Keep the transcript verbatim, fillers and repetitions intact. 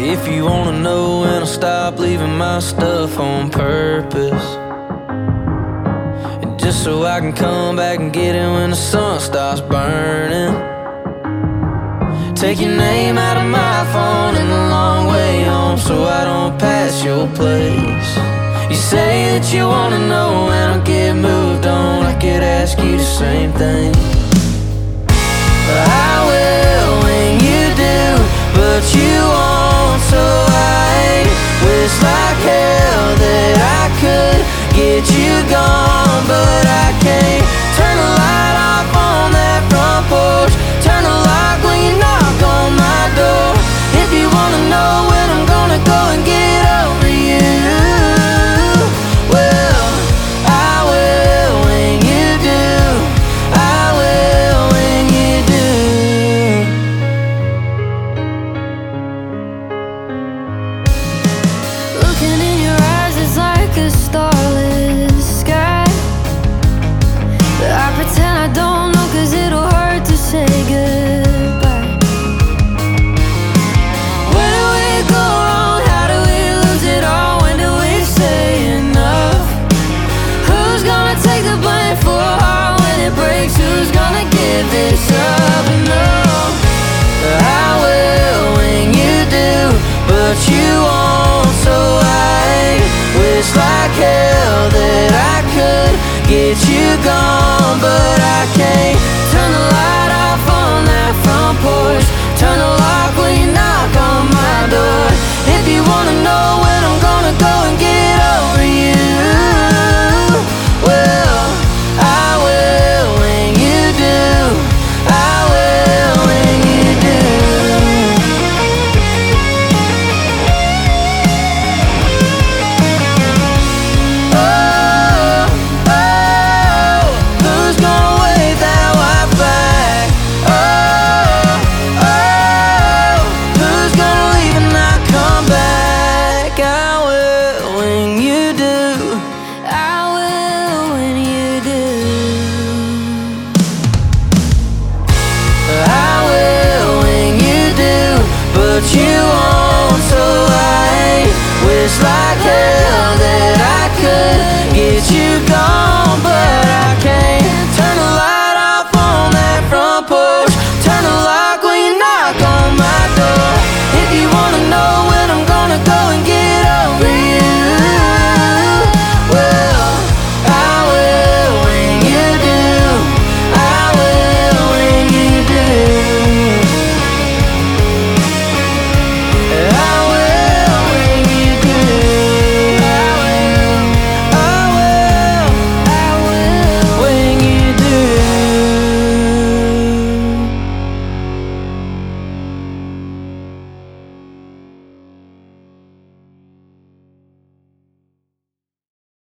If you wanna know when I stop leaving my stuff on purpose, and just so I can come back and get it when the sun stops burning. Take your name out of my phone in the long way home so I don't pass your place. You say that you wanna know when I get moved on, I could ask you the same thing. I will when you do, but you won't, so I wish like hell that I could get you gone, but I can't. Turn the light off on that front porch, turn the lock when you knock on my door. If you wanna know when I'm gonna go and get over you, well, I will when you do, I will when you do. Looking in your eyes is like a starless sky, but I pretend I don't know, cause it'll hurt to say goodbye. Where do we go wrong? How do we lose it all? When do we say enough? Who's gonna take the blame for a heart when it breaks? Who's gonna give this up? No, I will when you do, but you won't, so I wish like hell that I could get you gone, but I can't.